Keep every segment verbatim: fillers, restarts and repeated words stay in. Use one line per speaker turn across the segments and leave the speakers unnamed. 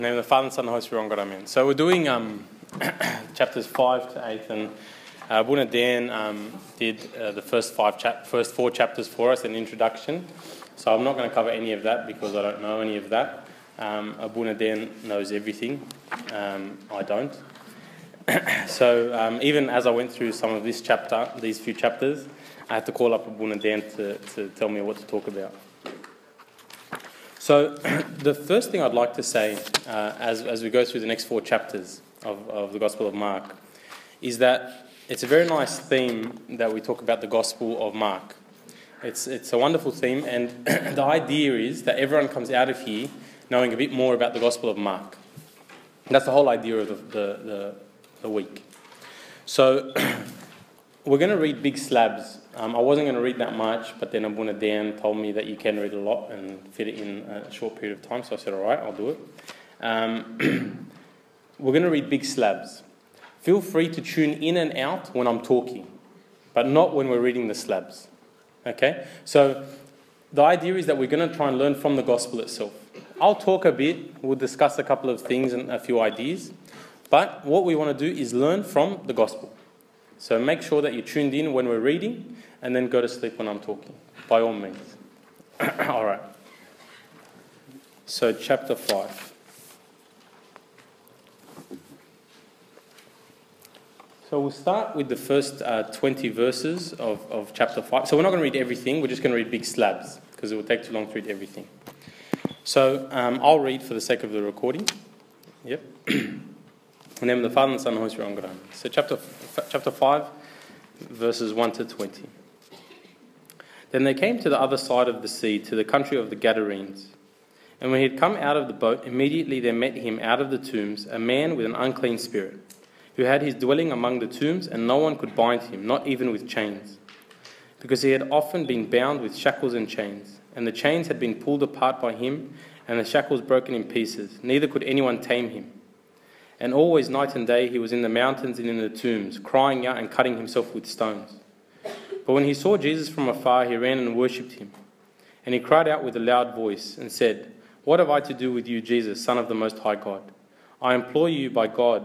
In the name of the Father and Son and Holy Spirit, God, amen. So we're doing um, chapters five to eight, and uh, Buna Dan um, did uh, the first five chap- first four chapters for us, an introduction. So I'm not going to cover any of that because I don't know any of that. Um, Buna Dan knows everything. Um, I don't. so um, even as I went through some of this chapter, these few chapters, I had to call up Buna Dan to, to tell me what to talk about. So the first thing I'd like to say uh, as, as we go through the next four chapters of, of the Gospel of Mark is that it's a very nice theme that we talk about the Gospel of Mark. It's, it's a wonderful theme, and the idea is that everyone comes out of here knowing a bit more about the Gospel of Mark. That's the whole idea of the, the, the, the week. So we're going to read big slabs. Um, I wasn't going to read that much, but then Abuna Dan told me that you can read a lot and fit it in a short period of time, so I said, all right, I'll do it. Um, we're going to read big slabs. Feel free to tune in and out when I'm talking, but not when we're reading the slabs. Okay? So the idea is that we're going to try and learn from the gospel itself. I'll talk a bit, we'll discuss a couple of things and a few ideas, but what we want to do is learn from the gospel. So make sure that you're tuned in when we're reading, and then go to sleep when I'm talking, by all means. All right. So chapter five. So we'll start with the first uh, twenty verses of, of chapter five. So we're not going to read everything, we're just going to read big slabs, because it will take too long to read everything. So um, I'll read for the sake of the recording. Yep. In the name of the Father and the Son and the Holy Spirit, amen. So chapter chapter five, verses one to twenty. Then they came to the other side of the sea, to the country of the Gadarenes. And when he had come out of the boat, immediately there met him out of the tombs a man with an unclean spirit, who had his dwelling among the tombs, and no one could bind him, not even with chains, because he had often been bound with shackles and chains, and the chains had been pulled apart by him, and the shackles broken in pieces. Neither could anyone tame him. And always night and day he was in the mountains and in the tombs, crying out and cutting himself with stones. But when he saw Jesus from afar, he ran and worshipped him. And he cried out with a loud voice and said, "What have I to do with you, Jesus, Son of the Most High God? I implore you by God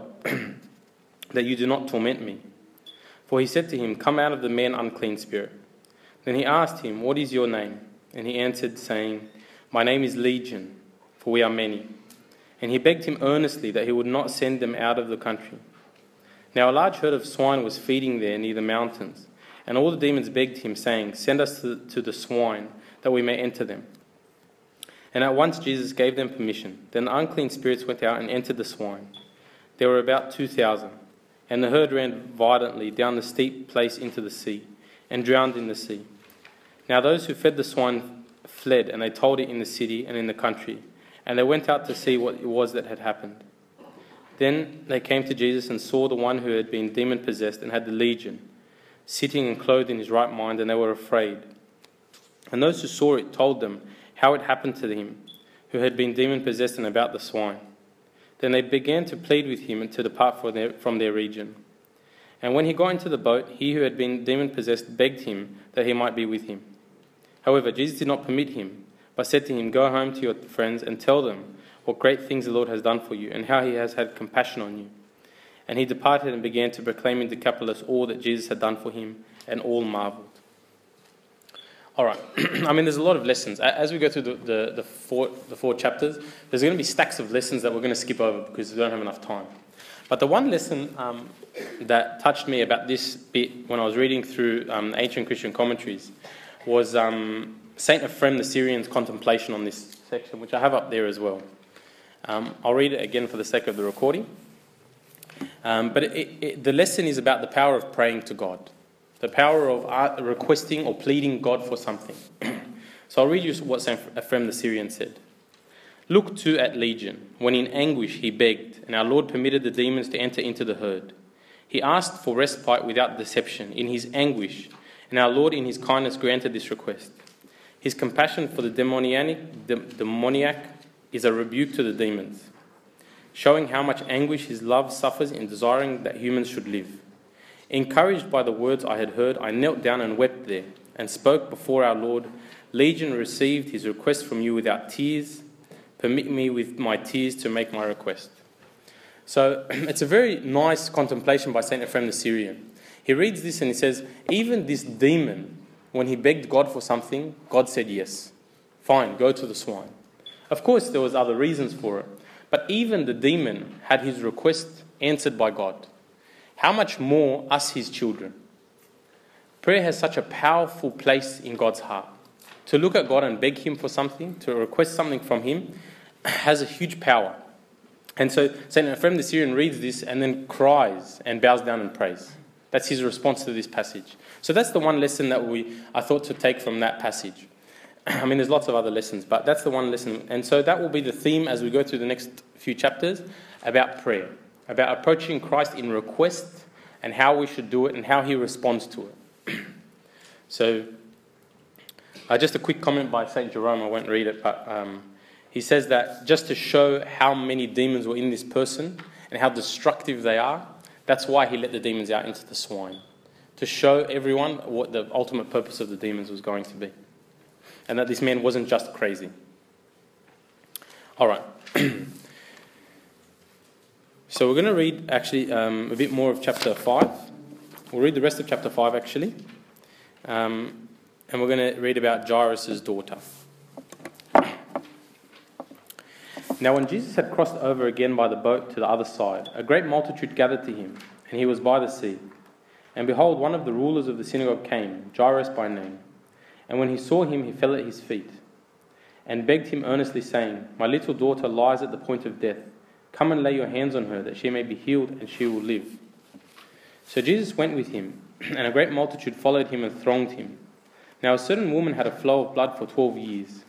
that you do not torment me." For he said to him, "Come out of the man, unclean spirit." Then he asked him, "What is your name?" And he answered, saying, "My name is Legion, for we are many." And he begged him earnestly that he would not send them out of the country. Now a large herd of swine was feeding there near the mountains, and all the demons begged him, saying, "Send us to, to the swine, that we may enter them." And at once Jesus gave them permission. Then the unclean spirits went out and entered the swine. There were about two thousand, and the herd ran violently down the steep place into the sea, and drowned in the sea. Now those who fed the swine fled, and they told it in the city and in the country, and they went out to see what it was that had happened. Then they came to Jesus and saw the one who had been demon-possessed and had the legion, sitting and clothed in his right mind, and they were afraid. And those who saw it told them how it happened to him, who had been demon-possessed, and about the swine. Then they began to plead with him to depart from their, from their region. And when he got into the boat, he who had been demon-possessed begged him that he might be with him. However, Jesus did not permit him, but said to him, "Go home to your friends and tell them what great things the Lord has done for you, and how he has had compassion on you." And he departed and began to proclaim in Decapolis all that Jesus had done for him, and all marveled. All right. I mean, there's a lot of lessons. As we go through the, the, the, four, the four chapters, there's going to be stacks of lessons that we're going to skip over because we don't have enough time. But the one lesson um, that touched me about this bit when I was reading through um, ancient Christian commentaries was um, Saint Ephrem the Syrian's contemplation on this section, which I have up there as well. Um, I'll read it again for the sake of the recording. Um, but it, it, the lesson is about the power of praying to God, the power of uh, requesting or pleading God for something. So I'll read you what Saint Ephrem the Syrian said. "Look too at Legion. When in anguish he begged, and our Lord permitted the demons to enter into the herd. He asked for respite without deception in his anguish, and our Lord in his kindness granted this request. His compassion for the demoniac, the demoniac is a rebuke to the demons, showing how much anguish his love suffers in desiring that humans should live. Encouraged by the words I had heard, I knelt down and wept there, and spoke before our Lord. Legion received his request from you without tears, Permit me with my tears to make my request. So it's a very nice contemplation by Saint Ephrem the Syrian. He reads this and he says, even this demon, when he begged God for something, God said yes. Fine, go to the swine. Of course, there was other reasons for it. But even the demon had his request answered by God. How much more us, his children? Prayer has such a powerful place in God's heart. To look at God and beg him for something, to request something from him, has a huge power. And so Saint Ephrem the Syrian reads this and then cries and bows down and prays. That's his response to this passage. So that's the one lesson that we I thought to take from that passage. I mean, there's lots of other lessons, but that's the one lesson. And so that will be the theme as we go through the next few chapters about prayer, about approaching Christ in request and how we should do it and how he responds to it. So uh, just a quick comment by Saint Jerome, I won't read it, but um, he says that just to show how many demons were in this person and how destructive they are, that's why he let the demons out into the swine, to show everyone what the ultimate purpose of the demons was going to be. And that this man wasn't just crazy. All right. So we're going to read actually um, a bit more of chapter five. We'll read the rest of chapter five actually. Um, and we're going to read about Jairus' daughter. Now when Jesus had crossed over again by the boat to the other side, a great multitude gathered to him, and he was by the sea. And behold, one of the rulers of the synagogue came, Jairus by name. And when he saw him, he fell at his feet, and begged him earnestly, saying, My little daughter lies at the point of death. Come and lay your hands on her, that she may be healed, and she will live. So Jesus went with him, and a great multitude followed him and thronged him. Now a certain woman had a flow of blood for twelve years,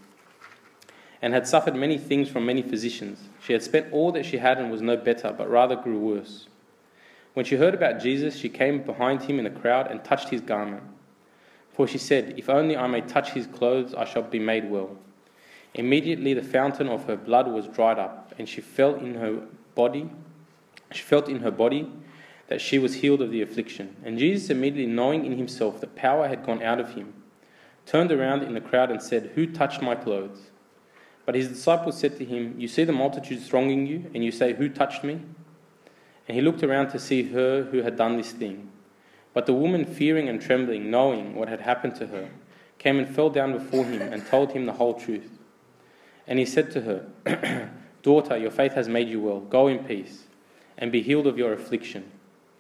and had suffered many things from many physicians. She had spent all that she had and was no better, but rather grew worse. When she heard about Jesus, she came behind him in the crowd and touched his garment. For she said, If only I may touch his clothes, I shall be made well. Immediately the fountain of her blood was dried up, and she felt in her body, she felt in her body that she was healed of the affliction. And Jesus, immediately knowing in himself that power had gone out of him, turned around in the crowd and said, Who touched my clothes? But his disciples said to him, You see the multitudes thronging you, and you say, Who touched me? And he looked around to see her who had done this thing. But the woman, fearing and trembling, knowing what had happened to her, came and fell down before him and told him the whole truth. And he said to her, Daughter, your faith has made you well. Go in peace, and be healed of your affliction.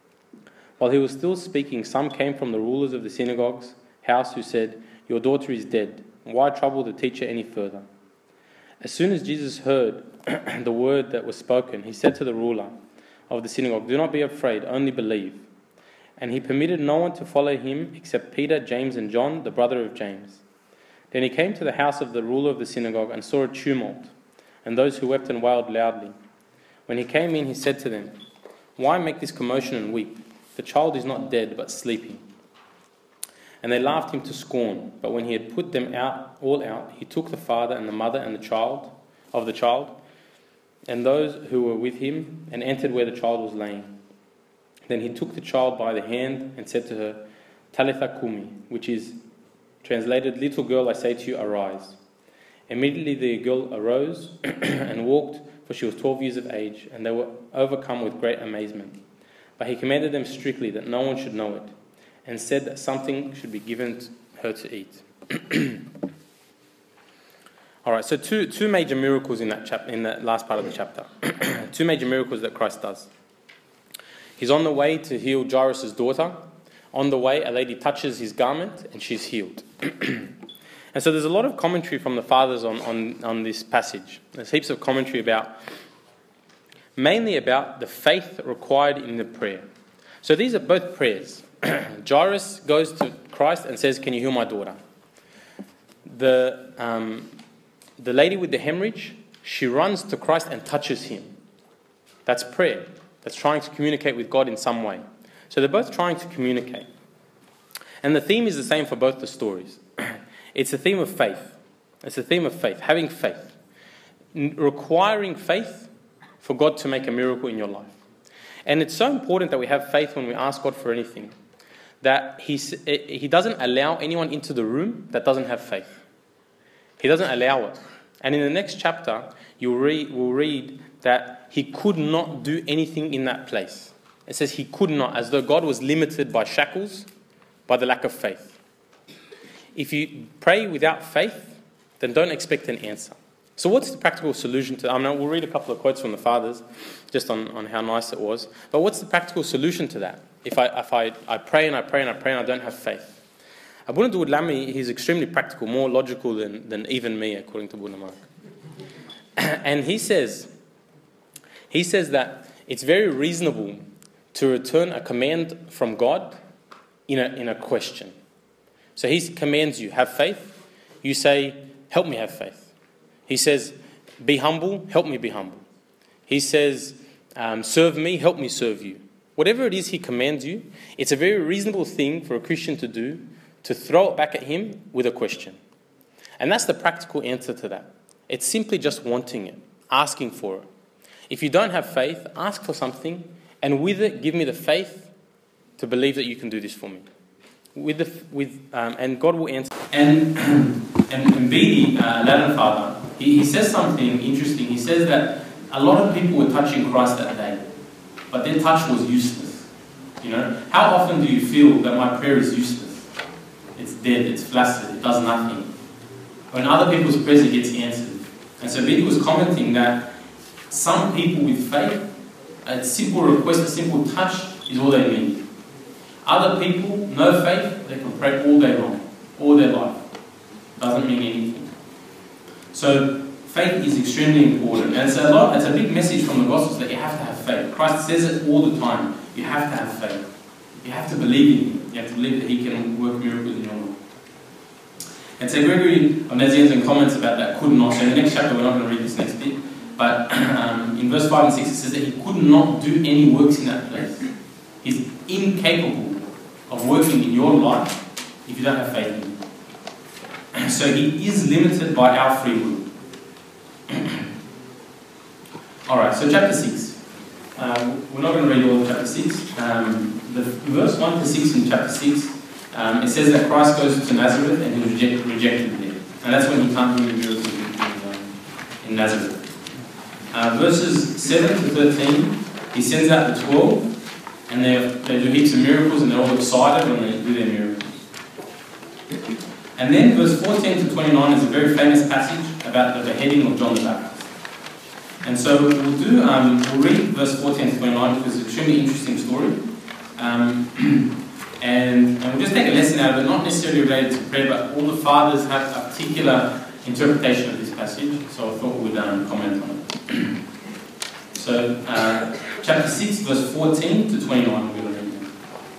While he was still speaking, some came from the rulers of the synagogue's house who said, Your daughter is dead. Why trouble the teacher any further? As soon as Jesus heard the word that was spoken, he said to the ruler of the synagogue, Do not be afraid, only believe. And he permitted no one to follow him except Peter, James, and John, the brother of James. Then he came to the house of the ruler of the synagogue and saw a tumult, and those who wept and wailed loudly. When he came in, he said to them, Why make this commotion and weep? The child is not dead, but sleeping. And they laughed him to scorn. But when he had put them out, all out, he took the father and the mother and the child of the child, and those who were with him, and entered where the child was laying. Then he took the child by the hand and said to her, Talitha Kumi, which is translated, Little girl, I say to you, arise. Immediately the girl arose and walked, for she was twelve years of age, and they were overcome with great amazement. But he commanded them strictly that no one should know it, and said that something should be given her to eat. All right, so two two major miracles in that chap in that last part of the chapter. Two major miracles that Christ does. He's on the way to heal Jairus' daughter. On the way, a lady touches his garment and she's healed. And so there's a lot of commentary from the fathers on, on, on this passage. There's heaps of commentary about, mainly about the faith required in the prayer. So these are both prayers. Jairus goes to Christ and says, Can you heal my daughter? The, um, the lady with the hemorrhage, she runs to Christ and touches him. That's prayer. That's trying to communicate with God in some way. So they're both trying to communicate. And the theme is the same for both the stories. It's a theme of faith. It's a theme of faith, having faith. N- requiring faith for God to make a miracle in your life. And it's so important that we have faith when we ask God for anything, that he, he doesn't allow anyone into the room that doesn't have faith. He doesn't allow it. And in the next chapter, you'll read, we'll read that he could not do anything in that place. It says he could not, as though God was limited by shackles, by the lack of faith. If you pray without faith, then don't expect an answer. So what's the practical solution to that? I mean, we'll read a couple of quotes from the fathers, just on, on how nice it was. But what's the practical solution to that? If I if I, I pray and I pray and I pray and I don't have faith. Abuna Dawood Lami, he's extremely practical, more logical than, than even me, according to Buna Mark. And he says, he says that it's very reasonable to return a command from God in a, in a question. So he commands you, have faith. You say, help me have faith. He says, be humble, help me be humble. He says, um, serve me, help me serve you. Whatever it is he commands you, it's a very reasonable thing for a Christian to do, to throw it back at him with a question. And that's the practical answer to that. It's simply just wanting it, asking for it. If you don't have faith, ask for something, and with it, give me the faith to believe that you can do this for me. With the with um, and God will answer. And and, and Bede, uh, Latin father, he, he says something interesting. He says that a lot of people were touching Christ that day, but their touch was useless. You know, how often do you feel that my prayer is useless? It's dead. It's flaccid. It does nothing. When other people's prayers, it gets answered. And so Bede was commenting that some people with faith, a simple request, a simple touch is all they need. Other people, no faith, they can pray all day long, all their life. Doesn't mean anything. So faith is extremely important. And it's a lot, it's a big message from the Gospels that you have to have faith. Christ says it all the time. You have to have faith. You have to believe in Him. You have to believe that He can work miracles in your life. And so Gregory of Nazianzen comments about that could not. So in the next chapter, we're not going to read this next bit. But um, in verse five and six, it says that he could not do any works in that place. He's incapable of working in your life if you don't have faith in Him. So he is limited by our free will. Alright, so chapter six. Um, we're not going to read all of chapter six. Um, the verse one to six in chapter six, um, it says that Christ goes to Nazareth and he was reject, rejected there. And that's when he can't do the miracles in, in, in Nazareth. Uh, verses seven to thirteen, he sends out the twelve, and they they do heaps of miracles, and they're all excited when they do their miracles. And then verse fourteen to twenty-nine is a very famous passage about the beheading of John the Baptist. And so we'll do, um, we'll read verse fourteen to twenty-nine because it's an extremely interesting story. Um, and, and we'll just take a lesson out of it, not necessarily related to prayer, but all the fathers have a particular interpretation of this passage, so I thought we would um, comment on it. So, uh, chapter six, verse fourteen to twenty-nine, we're going to read now.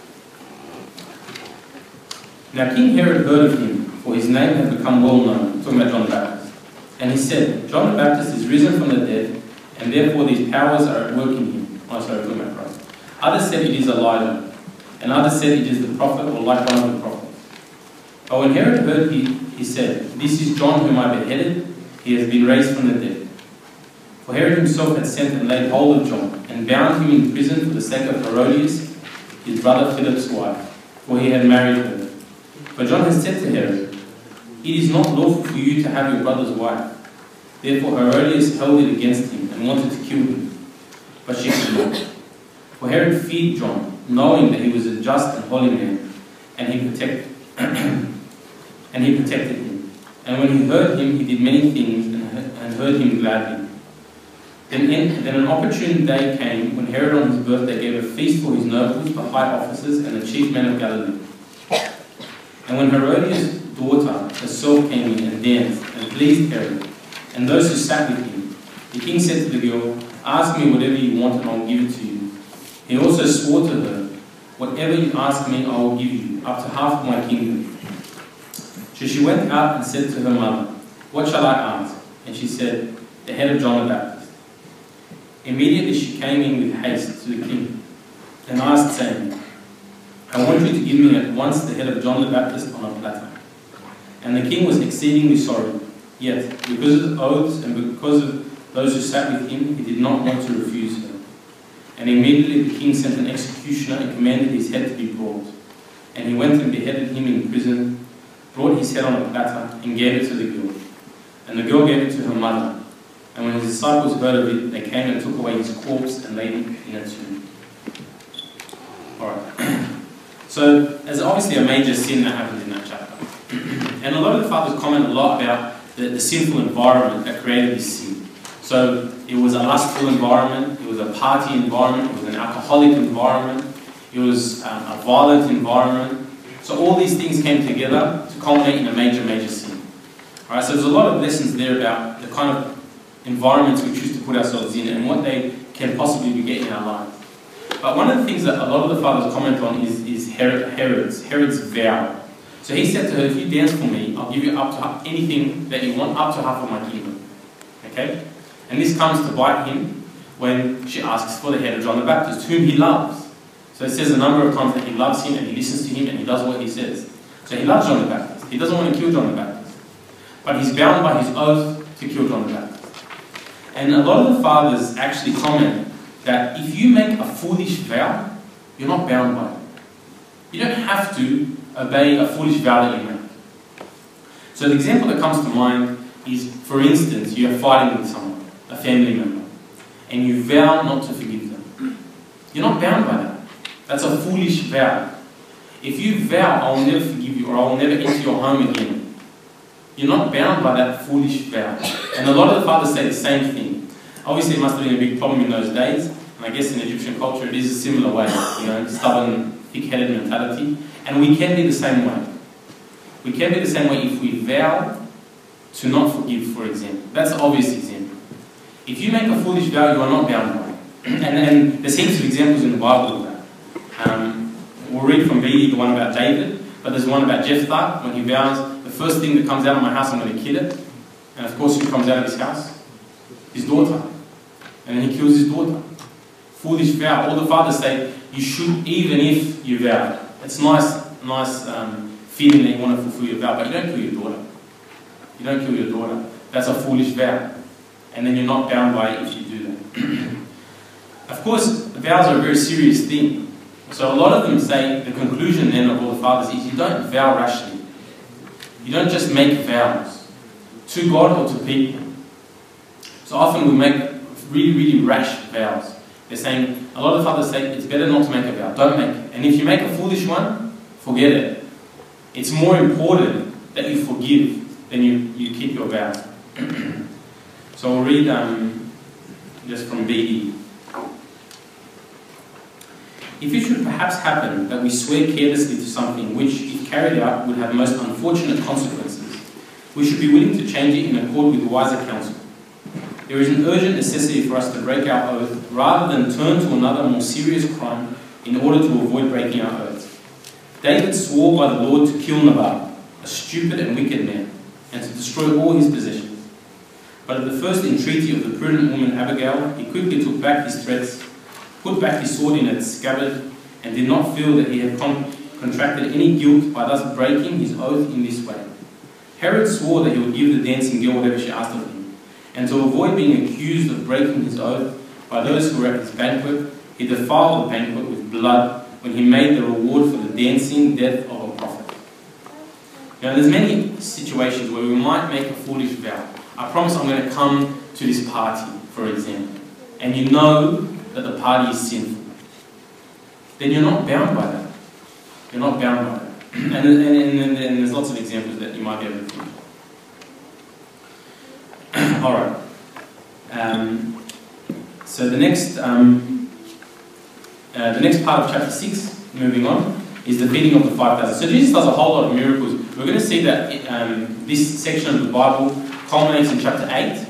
Now King Herod heard of him, for his name had become well known, talking about John the Baptist. And he said, John the Baptist is risen from the dead, and therefore these powers are at work in him. Oh, sorry, talking about Christ. Others said it is Elijah, and others said it is the prophet or like one of the prophets. But when Herod heard it, he said, This is John whom I beheaded, he has been raised from the dead. For Herod himself had sent and laid hold of John, and bound him in prison for the sake of Herodias, his brother Philip's wife, for he had married her. But John had said to Herod, It is not lawful for you to have your brother's wife. Therefore Herodias held it against him, and wanted to kill him. But she could not. For Herod feared John, knowing that he was a just and holy man, and he protected and he protected him. And when he heard him, he did many things, and heard him gladly. Then, in, then an opportune day came when Herod on his birthday gave a feast for his nobles, the high officers, and the chief men of Galilee. And when Herodias' daughter herself came in and danced and pleased Herod, and those who sat with him, the king said to the girl, Ask me whatever you want and I will give it to you. He also swore to her, Whatever you ask me I will give you, up to half of my kingdom. So she went out and said to her mother, What shall I ask? And she said, The head of John the Baptist. Immediately she came in with haste to the king, and asked, saying, I want you to give me at once the head of John the Baptist on a platter. And the king was exceedingly sorry, yet, because of the oaths and because of those who sat with him, he did not want to refuse her. And immediately the king sent an executioner and commanded his head to be brought. And he went and beheaded him in prison, brought his head on a platter, and gave it to the girl. And the girl gave it to her mother. And when his disciples heard of it, they came and took away his corpse and laid it in a tomb. Alright. So, there's obviously a major sin that happens in that chapter. And a lot of the fathers comment a lot about the, the sinful environment that created this sin. So, it was a lustful environment, it was a party environment, it was an alcoholic environment, it was um, a violent environment. So all these things came together to culminate in a major, major sin. Alright, so there's a lot of lessons there about the kind of environments we choose to put ourselves in and what they can possibly be getting in our lives. But one of the things that a lot of the fathers comment on is, is Herod, Herod's, Herod's vow. So he said to her, if you dance for me, I'll give you up to half, anything that you want, up to half of my kingdom. Okay? And this comes to bite him when she asks for the head of John the Baptist, whom he loves. So it says a number of times that he loves him and he listens to him and he does what he says. So he loves John the Baptist. He doesn't want to kill John the Baptist. But he's bound by his oath to kill John the Baptist. And a lot of the fathers actually comment that if you make a foolish vow, you're not bound by it. You don't have to obey a foolish vow that you make. So the example that comes to mind is, for instance, you're fighting with someone, a family member, and you vow not to forgive them. You're not bound by that. That's a foolish vow. If you vow, I'll never forgive you, or I'll never enter your home again, you're not bound by that foolish vow. And a lot of the fathers say the same thing. Obviously, it must have been a big problem in those days, and I guess in Egyptian culture it is a similar way, you know, stubborn, thick-headed mentality. And we can be the same way. We can be the same way if we vow to not forgive, for example. That's an obvious example. If you make a foolish vow, you are not bound by it. And, and there's heaps of examples in the Bible of that. Um, we'll read from Bede, the one about David, but there's one about Jephthah, when he vows, the first thing that comes out of my house, I'm going to kill it. And of course, who comes out of his house? His daughter. And then he kills his daughter. Foolish vow. All the fathers say, you should, even if you vow. It's nice, nice um, feeling that you want to fulfill your vow, but you don't kill your daughter. You don't kill your daughter. That's a foolish vow. And then you're not bound by it if you do that. Of course, vows are a very serious thing. So a lot of them say, the conclusion then of all the fathers is you don't vow rashly. You don't just make vows to God or to people. So often we make really, really rash vows. They're saying, a lot of fathers say, it's better not to make a vow. Don't make it. And if you make a foolish one, forget it. It's more important that you forgive than you, you keep your vow. So we'll read um, just from Bede. If it should perhaps happen that we swear carelessly to something which, if carried out, would have most unfortunate consequences, we should be willing to change it in accord with wiser counsel. There is an urgent necessity for us to break our oath rather than turn to another more serious crime in order to avoid breaking our oaths. David swore by the Lord to kill Nabal, a stupid and wicked man, and to destroy all his possessions. But at the first entreaty of the prudent woman Abigail, he quickly took back his threats, put back his sword in its scabbard, and did not feel that he had con contracted any guilt by thus breaking his oath in this way. Herod swore that he would give the dancing girl whatever she asked of him, and to avoid being accused of breaking his oath by those who were at his banquet, he defiled the banquet with blood when he made the reward for the dancing death of a prophet. Now there's many situations where we might make a foolish vow. I promise I'm going to come to this party, for example, and you know that the party is sinful. Then you're not bound by that. You're not bound by that. and, and, and, and there's lots of examples that you might be able to think of. Alright. Um, so the next, um, uh, the next part of chapter six, moving on, is the feeding of the five thousand. So Jesus does a whole lot of miracles. We're going to see that um, this section of the Bible culminates in chapter eight,